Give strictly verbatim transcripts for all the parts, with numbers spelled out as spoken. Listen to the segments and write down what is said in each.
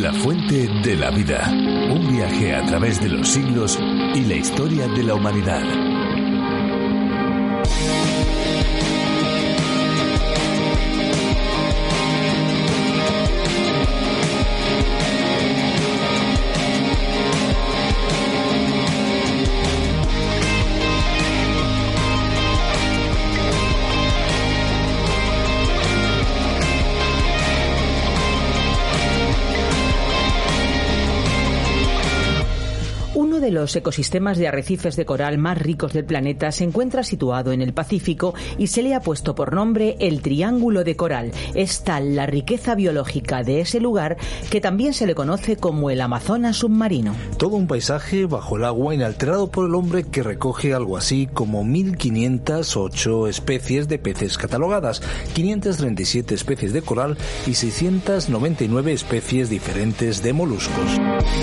La fuente de la vida. Un viaje a través de los siglos y la historia de la humanidad. De los ecosistemas de arrecifes de coral más ricos del planeta se encuentra situado en el Pacífico y se le ha puesto por nombre el Triángulo de Coral. Es tal la riqueza biológica de ese lugar que también se le conoce como el Amazonas submarino. Todo un paisaje bajo el agua inalterado por el hombre que recoge algo así como mil quinientas ocho especies de peces catalogadas, quinientas treinta y siete especies de coral y seiscientas noventa y nueve especies diferentes de moluscos.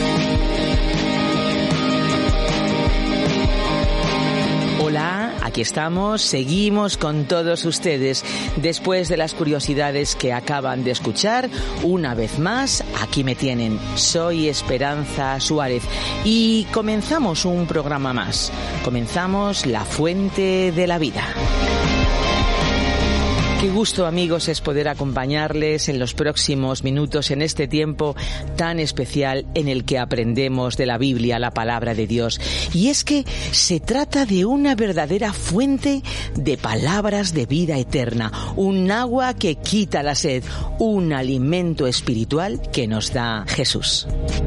Hola, aquí estamos, seguimos con todos ustedes. Después de las curiosidades que acaban de escuchar, una vez más, aquí me tienen. Soy Esperanza Suárez y comenzamos un programa más. Comenzamos La Fuente de la Vida. Qué gusto, amigos, es poder acompañarles en los próximos minutos en este tiempo tan especial en el que aprendemos de la Biblia, la palabra de Dios. Y es que se trata de una verdadera fuente de palabras de vida eterna, un agua que quita la sed, un alimento espiritual que nos da Jesús.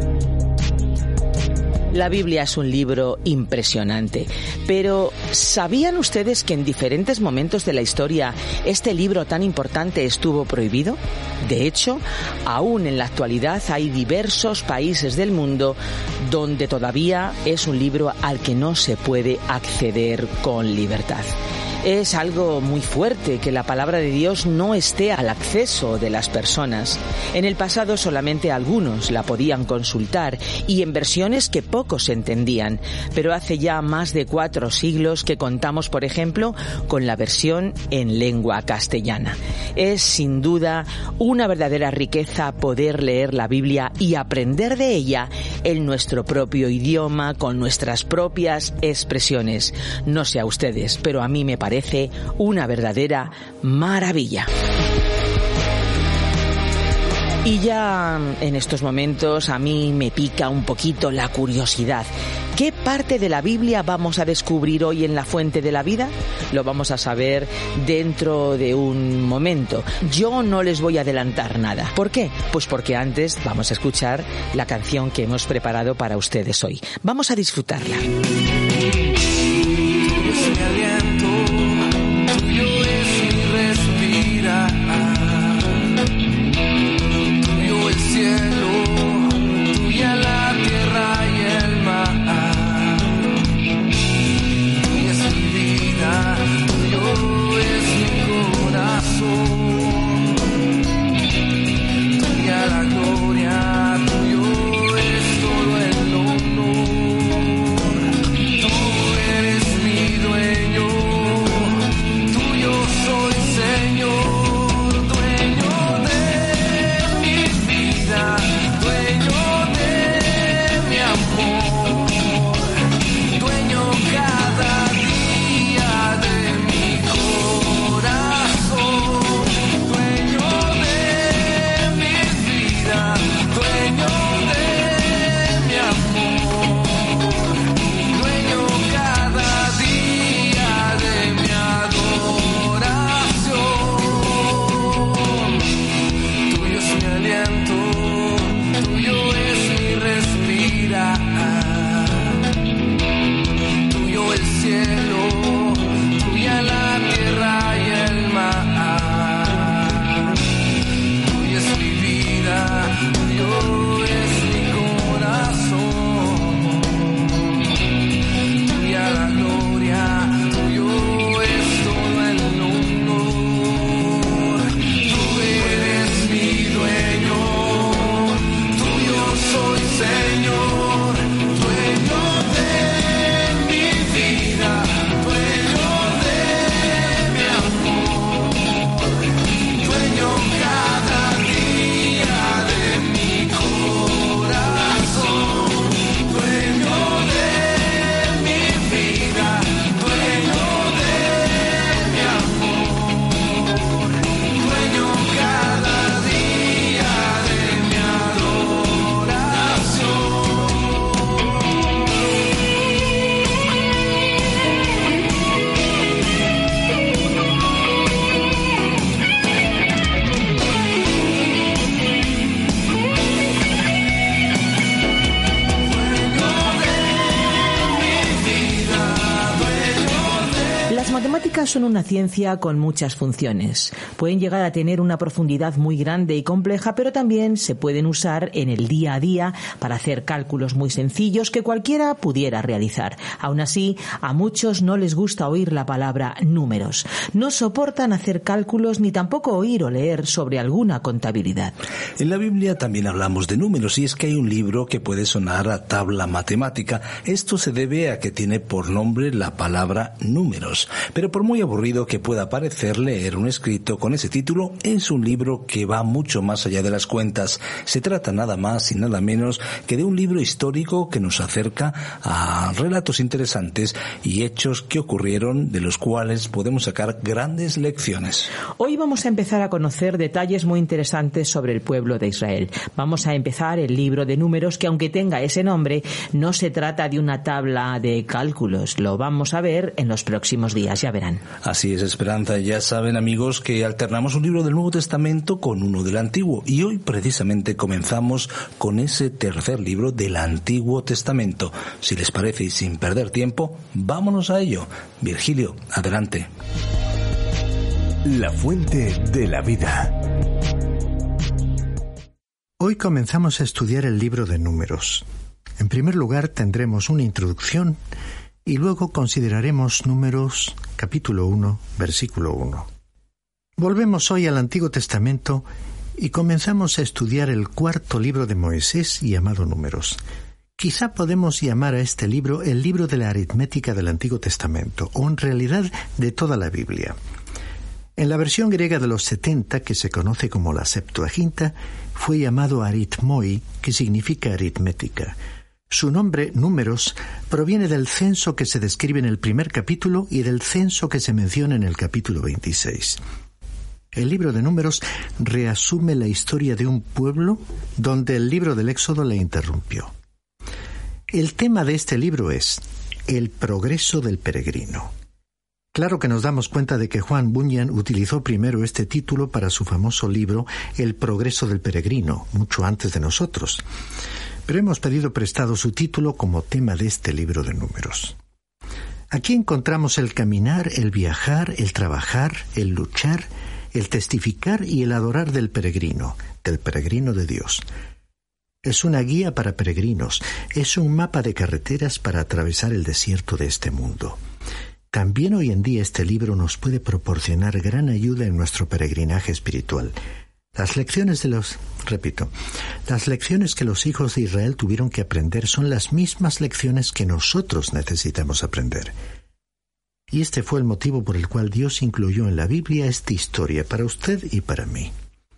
La Biblia es un libro impresionante, pero ¿sabían ustedes que en diferentes momentos de la historia este libro tan importante estuvo prohibido? De hecho, aún en la actualidad hay diversos países del mundo donde todavía es un libro al que no se puede acceder con libertad. Es algo muy fuerte que la palabra de Dios no esté al acceso de las personas. En el pasado solamente algunos la podían consultar y en versiones que pocos entendían, pero hace ya más de cuatro siglos que contamos, por ejemplo, con la versión en lengua castellana. Es sin duda una verdadera riqueza poder leer la Biblia y aprender de ella en nuestro propio idioma, con nuestras propias expresiones. No sé a ustedes, pero a mí me parece una verdadera maravilla. Y ya en estos momentos a mí me pica un poquito la curiosidad. ¿Qué parte de la Biblia vamos a descubrir hoy en la Fuente de la Vida? Lo vamos a saber dentro de un momento. Yo no les voy a adelantar nada. ¿Por qué? Pues porque antes vamos a escuchar la canción que hemos preparado para ustedes hoy. Vamos a disfrutarla. Gloria, tuyo es todo el honor. cuentas son una ciencia con muchas funciones. Pueden llegar a tener una profundidad muy grande y compleja, pero también se pueden usar en el día a día para hacer cálculos muy sencillos que cualquiera pudiera realizar. Aún así, a muchos no les gusta oír la palabra números. No soportan hacer cálculos ni tampoco oír o leer sobre alguna contabilidad. En la Biblia también hablamos de números, y es que hay un libro que puede sonar a tabla matemática. Esto se debe a que tiene por nombre la palabra números. Pero por muy aburrido que pueda parecer leer un escrito con ese título, es un libro que va mucho más allá de las cuentas. Se trata nada más y nada menos que de un libro histórico que nos acerca a relatos interesantes y hechos que ocurrieron, de los cuales podemos sacar grandes lecciones. Hoy vamos a empezar a conocer detalles muy interesantes sobre el pueblo de Israel. Vamos a empezar el libro de números, que aunque tenga ese nombre, no se trata de una tabla de cálculos. Lo vamos a ver en los próximos días, ya verán. Así es, Esperanza. Ya saben, amigos, que alternamos un libro del Nuevo Testamento con uno del Antiguo, y hoy precisamente comenzamos con ese tercer libro del Antiguo Testamento. Si les parece y sin perder tiempo, vámonos a ello. Virgilio, adelante. La fuente de la vida. Hoy comenzamos a estudiar el libro de Números. En primer lugar tendremos una introducción y luego consideraremos Números capítulo uno, versículo uno. Volvemos hoy al Antiguo Testamento y comenzamos a estudiar el cuarto libro de Moisés, llamado Números. Quizá podemos llamar a este libro el libro de la aritmética del Antiguo Testamento, o en realidad de toda la Biblia. En la versión griega de los setenta, que se conoce como la Septuaginta, fue llamado aritmoi, que significa aritmética. Su nombre, Números, proviene del censo que se describe en el primer capítulo y del censo que se menciona en el capítulo veintiséis. El libro de Números reasume la historia de un pueblo donde el libro del Éxodo le interrumpió. El tema de este libro es el progreso del peregrino. Claro que nos damos cuenta de que Juan Bunyan utilizó primero este título para su famoso libro El progreso del peregrino, mucho antes de nosotros. Pero hemos pedido prestado su título como tema de este libro de Números. Aquí encontramos el caminar, el viajar, el trabajar, el luchar, el testificar y el adorar del peregrino, del peregrino de Dios. Es una guía para peregrinos, es un mapa de carreteras para atravesar el desierto de este mundo. También hoy en día este libro nos puede proporcionar gran ayuda en nuestro peregrinaje espiritual. Las lecciones de los, repito, las lecciones que los hijos de Israel tuvieron que aprender son las mismas lecciones que nosotros necesitamos aprender. Y este fue el motivo por el cual Dios incluyó en la Biblia esta historia para usted y para mí.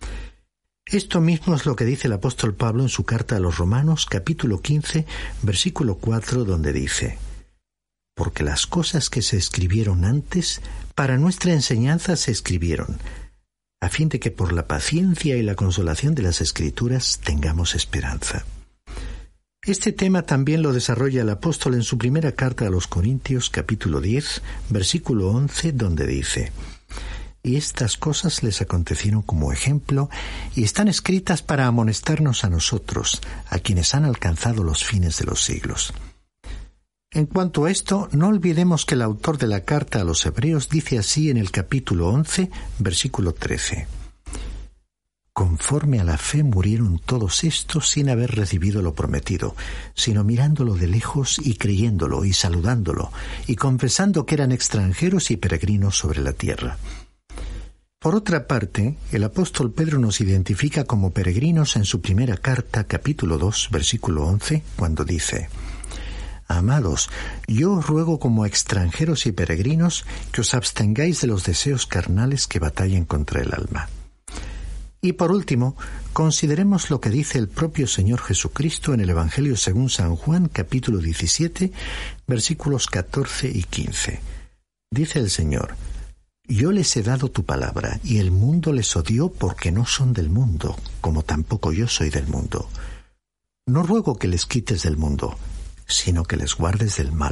Esto mismo es lo que dice el apóstol Pablo en su carta a los Romanos, capítulo quince, versículo cuatro, donde dice: porque las cosas que se escribieron antes, para nuestra enseñanza se escribieron, a fin de que por la paciencia y la consolación de las Escrituras tengamos esperanza. Este tema también lo desarrolla el apóstol en su primera carta a los Corintios, capítulo diez, versículo once, donde dice: y estas cosas les acontecieron como ejemplo y están escritas para amonestarnos a nosotros, a quienes han alcanzado los fines de los siglos. En cuanto a esto, no olvidemos que el autor de la carta a los Hebreos dice así en el capítulo once, versículo trece: conforme a la fe murieron todos estos sin haber recibido lo prometido, sino mirándolo de lejos y creyéndolo y saludándolo, y confesando que eran extranjeros y peregrinos sobre la tierra. Por otra parte, el apóstol Pedro nos identifica como peregrinos en su primera carta, capítulo dos, versículo once, cuando dice: amados, yo os ruego como extranjeros y peregrinos que os abstengáis de los deseos carnales que batallan contra el alma. Y por último, consideremos lo que dice el propio Señor Jesucristo en el Evangelio según San Juan, capítulo diecisiete, versículos catorce y quince. Dice el Señor: yo les he dado tu palabra, y el mundo les odió porque no son del mundo, como tampoco yo soy del mundo. No ruego que les quites del mundo, sino que les guardes del mal.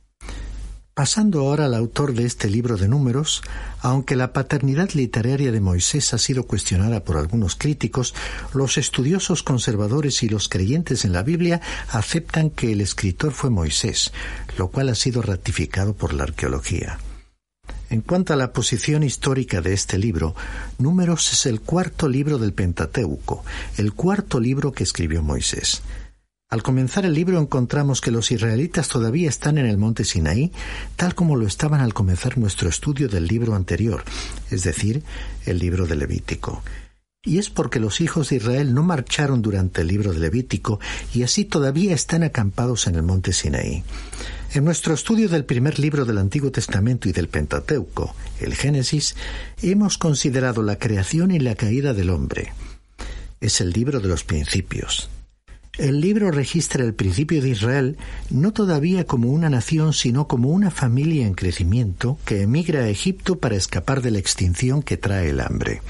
Pasando ahora al autor de este libro de Números, aunque la paternidad literaria de Moisés ha sido cuestionada por algunos críticos, los estudiosos conservadores y los creyentes en la Biblia aceptan que el escritor fue Moisés, lo cual ha sido ratificado por la arqueología. En cuanto a la posición histórica de este libro, Números es el cuarto libro del Pentateuco, el cuarto libro que escribió Moisés. Al comenzar el libro encontramos que los israelitas todavía están en el monte Sinaí, tal como lo estaban al comenzar nuestro estudio del libro anterior, es decir, el libro de Levítico. Y es porque los hijos de Israel no marcharon durante el libro de Levítico y así todavía están acampados en el monte Sinaí. En nuestro estudio del primer libro del Antiguo Testamento y del Pentateuco, el Génesis, hemos considerado la creación y la caída del hombre. Es el libro de los principios. El libro registra el principio de Israel no todavía como una nación, sino como una familia en crecimiento que emigra a Egipto para escapar de la extinción que trae el hambre.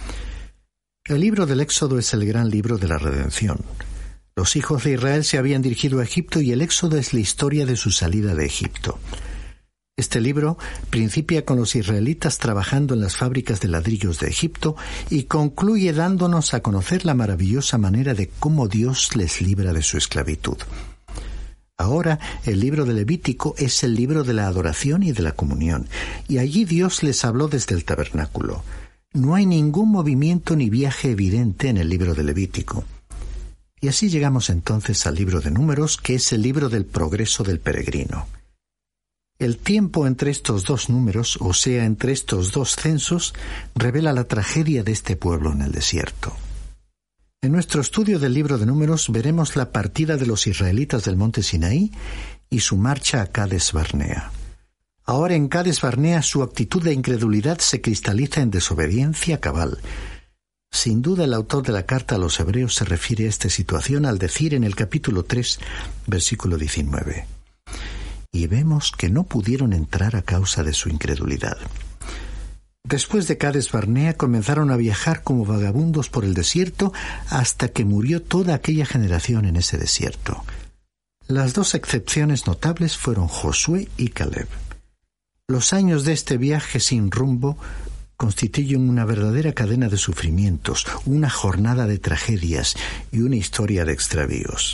El libro del Éxodo es el gran libro de la redención. Los hijos de Israel se habían dirigido a Egipto y el Éxodo es la historia de su salida de Egipto. Este libro principia con los israelitas trabajando en las fábricas de ladrillos de Egipto y concluye dándonos a conocer la maravillosa manera de cómo Dios les libra de su esclavitud. Ahora, el libro de Levítico es el libro de la adoración y de la comunión, y allí Dios les habló desde el tabernáculo. No hay ningún movimiento ni viaje evidente en el libro de Levítico. Y así llegamos entonces al libro de Números, que es el libro del progreso del peregrino. El tiempo entre estos dos números, o sea, entre estos dos censos, revela la tragedia de este pueblo en el desierto. En nuestro estudio del libro de Números veremos la partida de los israelitas del monte Sinaí y su marcha a Cades Barnea. Ahora en Cades Barnea su actitud de incredulidad se cristaliza en desobediencia cabal. Sin duda el autor de la carta a los hebreos se refiere a esta situación al decir en el capítulo tres, versículo diecinueve. Y vemos que no pudieron entrar a causa de su incredulidad. Después de Cades Barnea comenzaron a viajar como vagabundos por el desierto hasta que murió toda aquella generación en ese desierto. Las dos excepciones notables fueron Josué y Caleb. Los años de este viaje sin rumbo constituyen una verdadera cadena de sufrimientos, una jornada de tragedias y una historia de extravíos.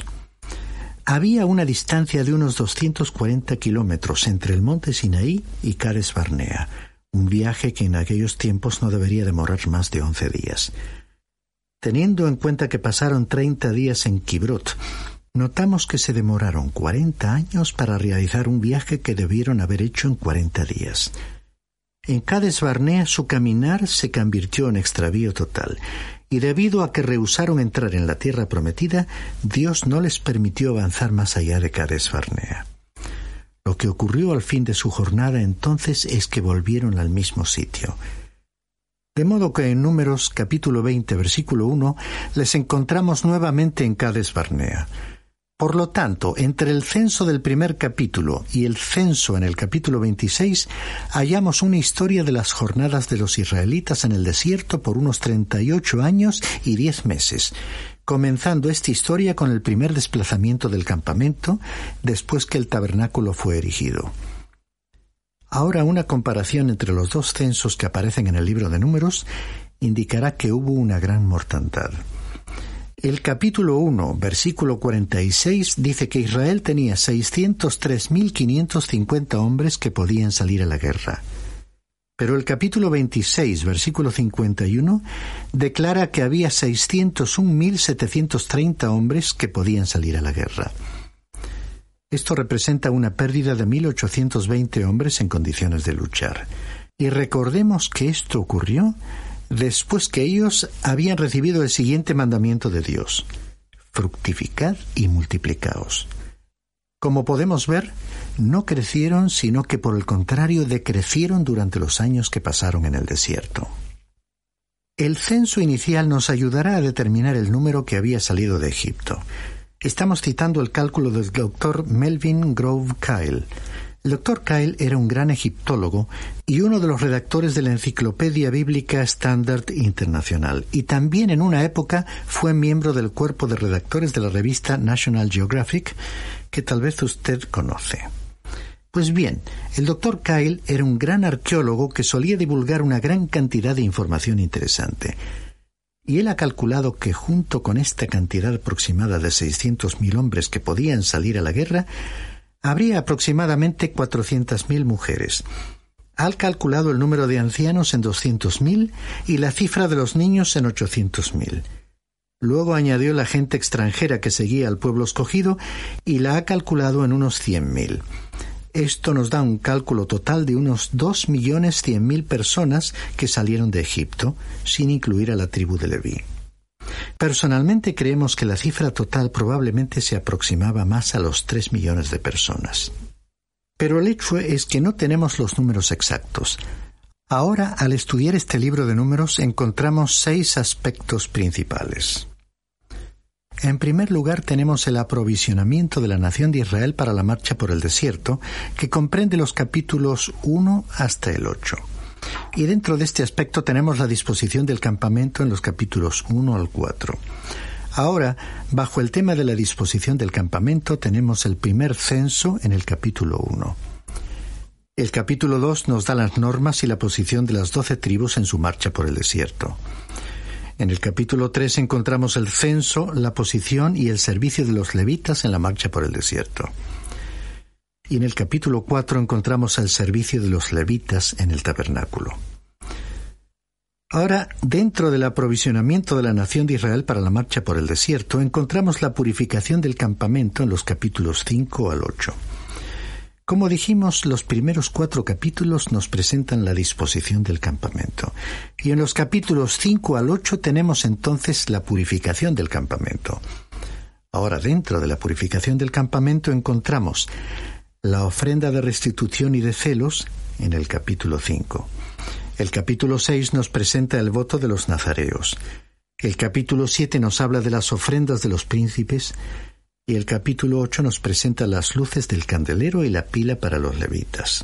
Había una distancia de unos doscientos cuarenta kilómetros entre el monte Sinaí y Cades Barnea, un viaje que en aquellos tiempos no debería demorar más de once días. Teniendo en cuenta que pasaron treinta días en Kibrot, notamos que se demoraron cuarenta años para realizar un viaje que debieron haber hecho en cuarenta días. En Cades Barnea su caminar se convirtió en extravío total, y debido a que rehusaron entrar en la tierra prometida, Dios no les permitió avanzar más allá de Cades Barnea. Lo que ocurrió al fin de su jornada entonces es que volvieron al mismo sitio. De modo que en Números capítulo veinte, versículo uno, les encontramos nuevamente en Cades Barnea. Por lo tanto, entre el censo del primer capítulo y el censo en el capítulo veintiséis, hallamos una historia de las jornadas de los israelitas en el desierto por unos treinta y ocho años y diez meses, comenzando esta historia con el primer desplazamiento del campamento, después que el tabernáculo fue erigido. Ahora una comparación entre los dos censos que aparecen en el libro de Números indicará que hubo una gran mortandad. El capítulo uno, versículo cuarenta y seis, dice que Israel tenía seiscientos tres mil quinientos cincuenta hombres que podían salir a la guerra. Pero el capítulo veintiséis, versículo cincuenta y uno, declara que había seiscientos un mil setecientos treinta hombres que podían salir a la guerra. Esto representa una pérdida de mil ochocientos veinte hombres en condiciones de luchar. Y recordemos que esto ocurrió después que ellos habían recibido el siguiente mandamiento de Dios: fructificad y multiplicaos. Como podemos ver, no crecieron, sino que por el contrario decrecieron durante los años que pasaron en el desierto. El censo inicial nos ayudará a determinar el número que había salido de Egipto. Estamos citando el cálculo del doctor Melvin Grove Kyle. El doctor Kyle era un gran egiptólogo y uno de los redactores de la Enciclopedia Bíblica Standard Internacional, y también en una época fue miembro del cuerpo de redactores de la revista National Geographic, que tal vez usted conoce. Pues bien, el doctor Kyle era un gran arqueólogo que solía divulgar una gran cantidad de información interesante. Y él ha calculado que junto con esta cantidad aproximada de seiscientos mil hombres que podían salir a la guerra, habría aproximadamente cuatrocientas mil mujeres. Ha calculado el número de ancianos en doscientos mil y la cifra de los niños en ochocientos mil. Luego añadió la gente extranjera que seguía al pueblo escogido y la ha calculado en unos cien mil. Esto nos da un cálculo total de unos dos millones cien mil personas que salieron de Egipto, sin incluir a la tribu de Leví. Personalmente creemos que la cifra total probablemente se aproximaba más a los tres millones de personas. Pero el hecho es que no tenemos los números exactos. Ahora, al estudiar este libro de números, encontramos seis aspectos principales. En primer lugar, tenemos el aprovisionamiento de la nación de Israel para la marcha por el desierto, que comprende los capítulos uno hasta el ocho. Y dentro de este aspecto tenemos la disposición del campamento en los capítulos uno al cuatro. Ahora, bajo el tema de la disposición del campamento, tenemos el primer censo en el capítulo uno. El capítulo dos nos da las normas y la posición de las doce tribus en su marcha por el desierto. En el capítulo tres encontramos el censo, la posición y el servicio de los levitas en la marcha por el desierto. Y en el capítulo cuatro encontramos el servicio de los levitas en el tabernáculo. Ahora, dentro del aprovisionamiento de la nación de Israel para la marcha por el desierto, encontramos la purificación del campamento en los capítulos cinco al ocho. Como dijimos, los primeros cuatro capítulos nos presentan la disposición del campamento. Y en los capítulos cinco al ocho tenemos entonces la purificación del campamento. Ahora, dentro de la purificación del campamento encontramos la ofrenda de restitución y de celos en el capítulo cinco. El capítulo seis nos presenta el voto de los nazareos. El capítulo siete nos habla de las ofrendas de los príncipes. Y el capítulo ocho nos presenta las luces del candelero y la pila para los levitas.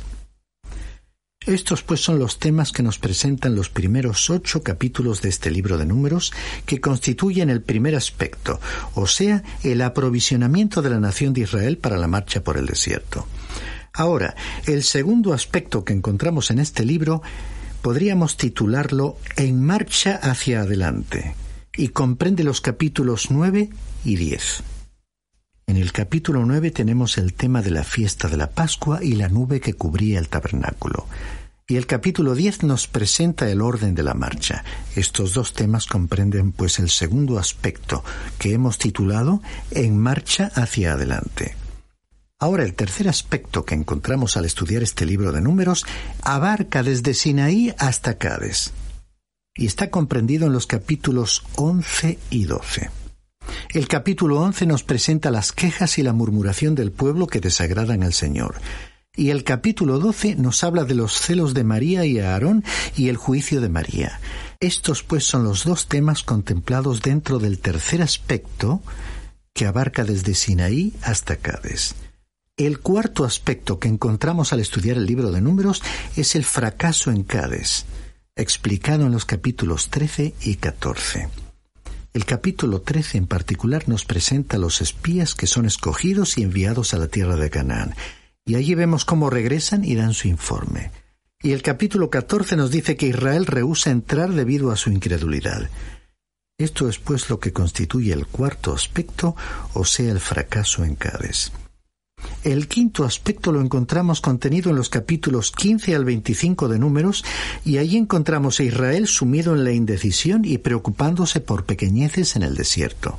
Estos pues son los temas que nos presentan los primeros ocho capítulos de este libro de números, que constituyen el primer aspecto, o sea, el aprovisionamiento de la nación de Israel para la marcha por el desierto. Ahora, el segundo aspecto que encontramos en este libro podríamos titularlo En marcha hacia adelante, y comprende los capítulos nueve y diez. En el capítulo nueve tenemos el tema de la fiesta de la Pascua y la nube que cubría el tabernáculo. Y el capítulo diez nos presenta el orden de la marcha. Estos dos temas comprenden pues el segundo aspecto, que hemos titulado En marcha hacia adelante. Ahora, el tercer aspecto que encontramos al estudiar este libro de números abarca desde Sinaí hasta Cades, y está comprendido en los capítulos once y doce. El capítulo once nos presenta las quejas y la murmuración del pueblo que desagradan al Señor. Y el capítulo doce nos habla de los celos de María y Aarón y el juicio de María. Estos pues son los dos temas contemplados dentro del tercer aspecto que abarca desde Sinaí hasta Cades. El cuarto aspecto que encontramos al estudiar el libro de Números es el fracaso en Cades, explicado en los capítulos trece y catorce. El capítulo trece en particular nos presenta a los espías que son escogidos y enviados a la tierra de Canaán, y allí vemos cómo regresan y dan su informe. Y el capítulo catorce nos dice que Israel rehúsa entrar debido a su incredulidad. Esto es pues lo que constituye el cuarto aspecto, o sea, el fracaso en Cades. El quinto aspecto lo encontramos contenido en los capítulos quince al veinticinco de Números, y allí encontramos a Israel sumido en la indecisión y preocupándose por pequeñeces en el desierto.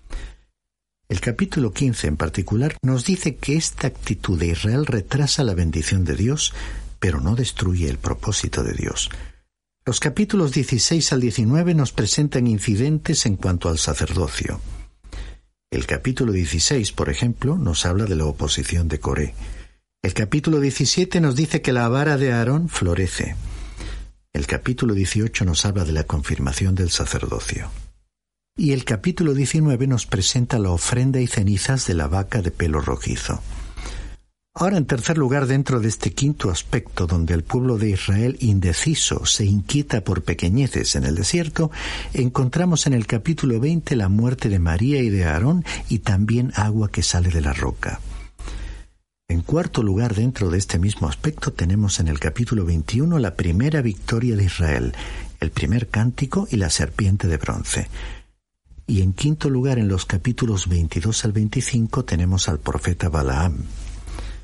El capítulo quince en particular nos dice que esta actitud de Israel retrasa la bendición de Dios, pero no destruye el propósito de Dios. Los capítulos dieciséis al diecinueve nos presentan incidentes en cuanto al sacerdocio. El capítulo dieciséis, por ejemplo, nos habla de la oposición de Coré. El capítulo diecisiete nos dice que la vara de Aarón florece. El capítulo dieciocho nos habla de la confirmación del sacerdocio. Y el capítulo diecinueve nos presenta la ofrenda y cenizas de la vaca de pelo rojizo. Ahora, en tercer lugar, dentro de este quinto aspecto, donde el pueblo de Israel indeciso se inquieta por pequeñeces en el desierto, encontramos en el capítulo veinte la muerte de María y de Aarón y también agua que sale de la roca. En cuarto lugar, dentro de este mismo aspecto, tenemos en el capítulo veintiuno la primera victoria de Israel, el primer cántico y la serpiente de bronce. Y en quinto lugar, en los capítulos veintidós al veinticinco, tenemos al profeta Balaam.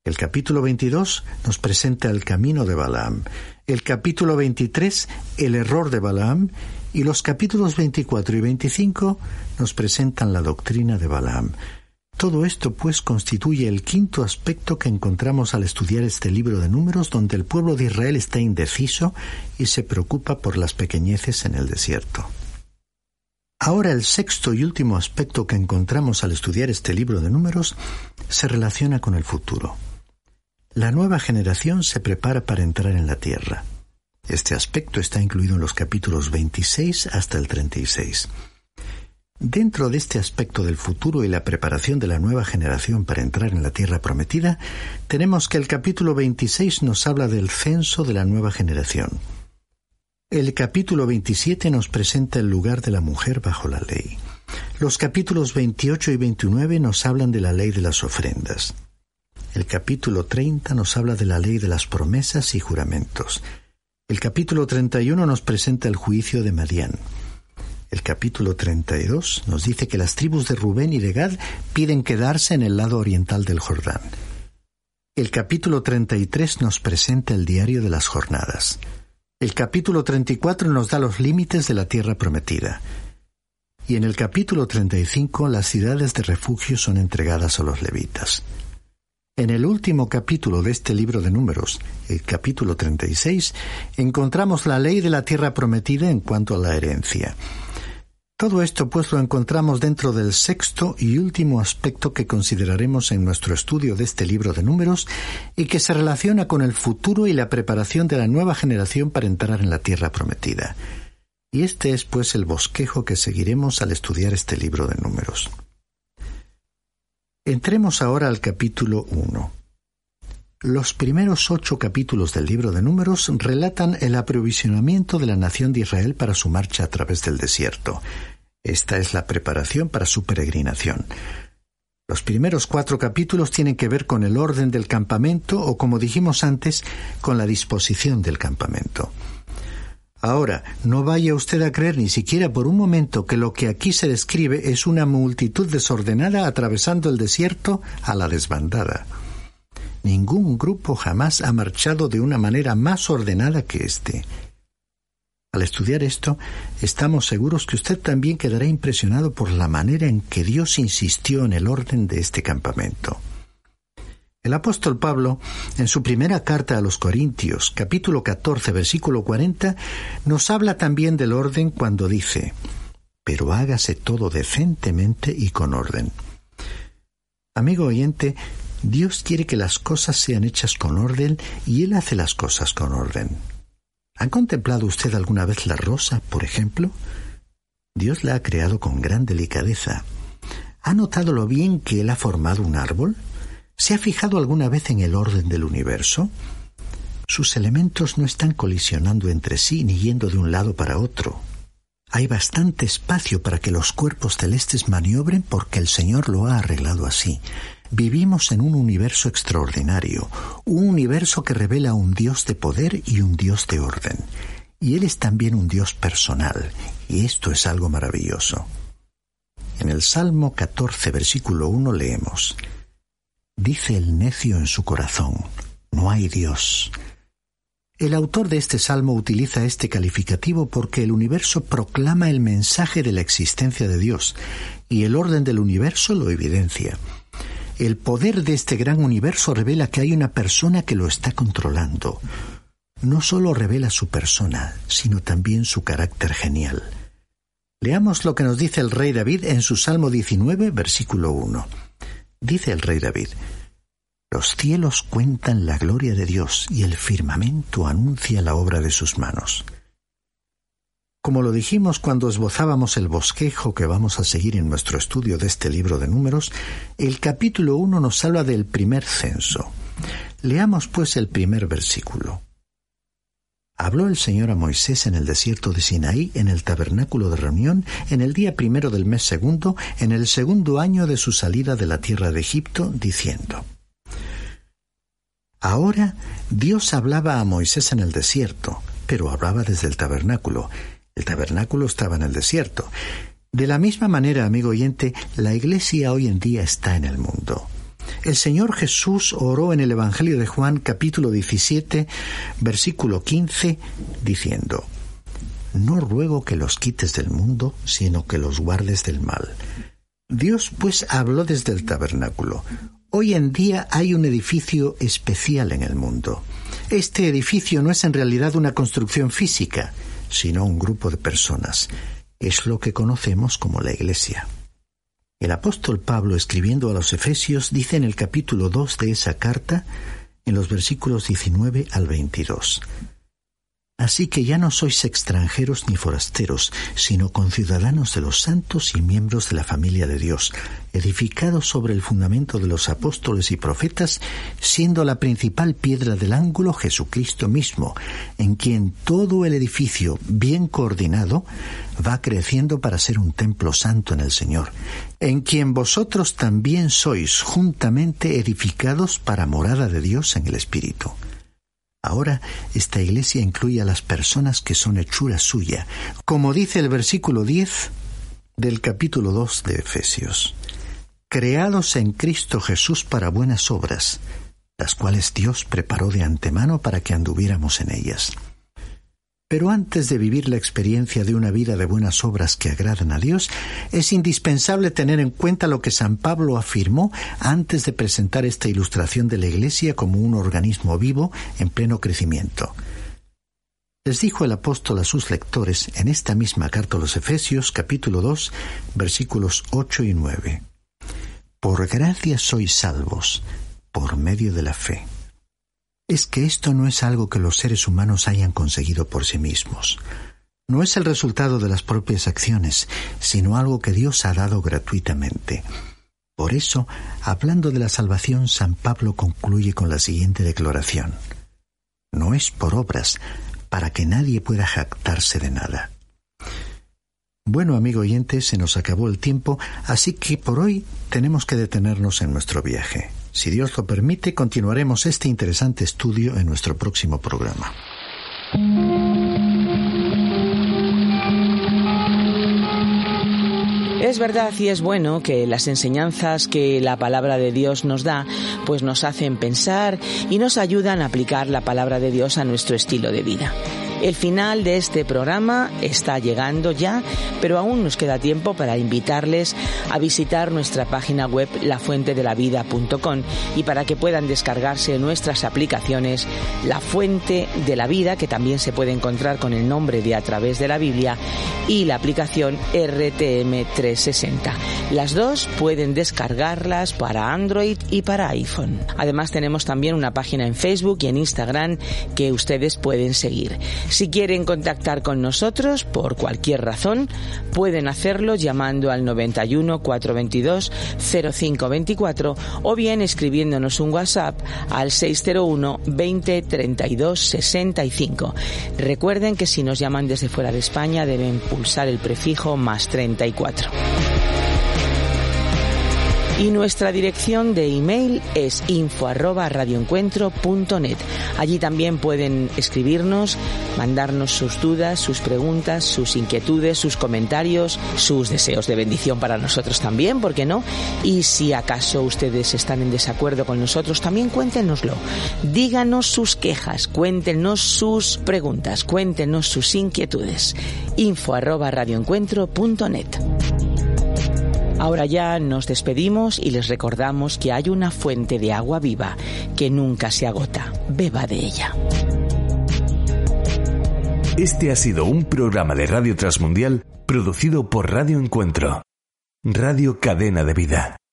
El capítulo veintidós nos presenta el camino de Balaam. El capítulo veintitrés, el error de Balaam. Y los capítulos veinticuatro y veinticinco nos presentan la doctrina de Balaam. Todo esto, pues, constituye el quinto aspecto que encontramos al estudiar este libro de Números, donde el pueblo de Israel está indeciso y se preocupa por las pequeñeces en el desierto. Ahora, el sexto y último aspecto que encontramos al estudiar este libro de Números se relaciona con el futuro. La nueva generación se prepara para entrar en la tierra. Este aspecto está incluido en los capítulos veintiséis hasta el treinta y seis. Dentro de este aspecto del futuro y la preparación de la nueva generación para entrar en la tierra prometida, tenemos que el capítulo veintiséis nos habla del censo de la nueva generación. El capítulo veintisiete nos presenta el lugar de la mujer bajo la ley. Los capítulos veintiocho y veintinueve nos hablan de la ley de las ofrendas. El capítulo treinta nos habla de la ley de las promesas y juramentos. El capítulo treinta y uno nos presenta el juicio de Madián. El capítulo treinta y dos nos dice que las tribus de Rubén y de Gad piden quedarse en el lado oriental del Jordán. El capítulo treinta y tres nos presenta el diario de las jornadas. El capítulo treinta y cuatro nos da los límites de la tierra prometida. Y en el capítulo treinta y cinco las ciudades de refugio son entregadas a los levitas. En el último capítulo de este libro de Números, el capítulo treinta y seis, encontramos la ley de la tierra prometida en cuanto a la herencia. Todo esto pues lo encontramos dentro del sexto y último aspecto que consideraremos en nuestro estudio de este libro de Números y que se relaciona con el futuro y la preparación de la nueva generación para entrar en la tierra prometida. Y este es pues el bosquejo que seguiremos al estudiar este libro de Números. Entremos ahora al capítulo uno. Los primeros ocho capítulos del libro de Números relatan el aprovisionamiento de la nación de Israel para su marcha a través del desierto. Esta es la preparación para su peregrinación. Los primeros cuatro capítulos tienen que ver con el orden del campamento o, como dijimos antes, con la disposición del campamento. Ahora, no vaya usted a creer ni siquiera por un momento que lo que aquí se describe es una multitud desordenada atravesando el desierto a la desbandada. Ningún grupo jamás ha marchado de una manera más ordenada que este. Al estudiar esto, estamos seguros que usted también quedará impresionado por la manera en que Dios insistió en el orden de este campamento. El apóstol Pablo, en su primera carta a los Corintios, capítulo catorce, versículo cuarenta, nos habla también del orden cuando dice: «Pero hágase todo decentemente y con orden». Amigo oyente, Dios quiere que las cosas sean hechas con orden y Él hace las cosas con orden. ¿Ha contemplado usted alguna vez la rosa, por ejemplo? Dios la ha creado con gran delicadeza. ¿Ha notado lo bien que Él ha formado un árbol? ¿Se ha fijado alguna vez en el orden del universo? Sus elementos no están colisionando entre sí ni yendo de un lado para otro. Hay bastante espacio para que los cuerpos celestes maniobren porque el Señor lo ha arreglado así. Vivimos en un universo extraordinario, un universo que revela un Dios de poder y un Dios de orden. Y Él es también un Dios personal, y esto es algo maravilloso. En el Salmo catorce, versículo uno leemos: «Dice el necio en su corazón, no hay Dios». El autor de este salmo utiliza este calificativo porque el universo proclama el mensaje de la existencia de Dios, y el orden del universo lo evidencia. El poder de este gran universo revela que hay una persona que lo está controlando. No solo revela su persona, sino también su carácter genial. Leamos lo que nos dice el rey David en su Salmo diecinueve, versículo uno. Dice el rey David: «Los cielos cuentan la gloria de Dios y el firmamento anuncia la obra de sus manos». Como lo dijimos cuando esbozábamos el bosquejo que vamos a seguir en nuestro estudio de este libro de Números, el capítulo uno nos habla del primer censo. Leamos pues el primer versículo. «Habló el Señor a Moisés en el desierto de Sinaí, en el tabernáculo de reunión, en el día primero del mes segundo, en el segundo año de su salida de la tierra de Egipto, diciendo». Ahora Dios hablaba a Moisés en el desierto, pero hablaba desde el tabernáculo. El tabernáculo estaba en el desierto. De la misma manera, amigo oyente, la Iglesia hoy en día está en el mundo. El Señor Jesús oró en el Evangelio de Juan, capítulo diecisiete, versículo quince, diciendo: No ruego que los quites del mundo, sino que los guardes del mal. Dios, pues, habló desde el tabernáculo. Hoy en día hay un edificio especial en el mundo. Este edificio no es en realidad una construcción física, sino un grupo de personas. Es lo que conocemos como la Iglesia. El apóstol Pablo, escribiendo a los Efesios, dice en el capítulo dos de esa carta, en los versículos diecinueve al veintidós: Así que ya no sois extranjeros ni forasteros, sino conciudadanos de los santos y miembros de la familia de Dios, edificados sobre el fundamento de los apóstoles y profetas, siendo la principal piedra del ángulo Jesucristo mismo, en quien todo el edificio, bien coordinado, va creciendo para ser un templo santo en el Señor, en quien vosotros también sois juntamente edificados para morada de Dios en el Espíritu. Ahora, esta iglesia incluye a las personas que son hechura suya, como dice el versículo diez del capítulo dos de Efesios. Creados en Cristo Jesús para buenas obras, las cuales Dios preparó de antemano para que anduviéramos en ellas. Pero antes de vivir la experiencia de una vida de buenas obras que agradan a Dios, es indispensable tener en cuenta lo que San Pablo afirmó antes de presentar esta ilustración de la Iglesia como un organismo vivo en pleno crecimiento. Les dijo el apóstol a sus lectores en esta misma carta a los Efesios, capítulo dos, versículos ocho y nueve. Por gracia sois salvos, por medio de la fe. Es que esto no es algo que los seres humanos hayan conseguido por sí mismos. No es el resultado de las propias acciones, sino algo que Dios ha dado gratuitamente. Por eso, hablando de la salvación, San Pablo concluye con la siguiente declaración: No es por obras, para que nadie pueda jactarse de nada. Bueno, amigo oyente, se nos acabó el tiempo, así que por hoy tenemos que detenernos en nuestro viaje. Si Dios lo permite, continuaremos este interesante estudio en nuestro próximo programa. Es verdad y es bueno que las enseñanzas que la palabra de Dios nos da, pues nos hacen pensar y nos ayudan a aplicar la palabra de Dios a nuestro estilo de vida. El final de este programa está llegando ya, pero aún nos queda tiempo para invitarles a visitar nuestra página web la fuente de la vida punto com y para que puedan descargarse nuestras aplicaciones La Fuente de la Vida, que también se puede encontrar con el nombre de A Través de la Biblia, y la aplicación R T M trescientos sesenta. Las dos pueden descargarlas para Android y para iPhone. Además, tenemos también una página en Facebook y en Instagram que ustedes pueden seguir. Si quieren contactar con nosotros por cualquier razón, pueden hacerlo llamando al noventa y uno, cuatrocientos veintidós, cero cinco veinticuatro o bien escribiéndonos un WhatsApp al seis cero uno, veinte, treinta y dos, sesenta y cinco. Recuerden que si nos llaman desde fuera de España deben pulsar el prefijo más treinta y cuatro. Y nuestra dirección de email es info arroba radioencuentro punto net. Allí también pueden escribirnos, mandarnos sus dudas, sus preguntas, sus inquietudes, sus comentarios, sus deseos de bendición para nosotros también, ¿por qué no? Y si acaso ustedes están en desacuerdo con nosotros, también cuéntenoslo. Díganos sus quejas, cuéntenos sus preguntas, cuéntenos sus inquietudes. info arroba radioencuentro punto net. Ahora ya nos despedimos y les recordamos que hay una fuente de agua viva que nunca se agota. Beba de ella. Este ha sido un programa de Radio Transmundial producido por Radio Encuentro, Radio Cadena de Vida.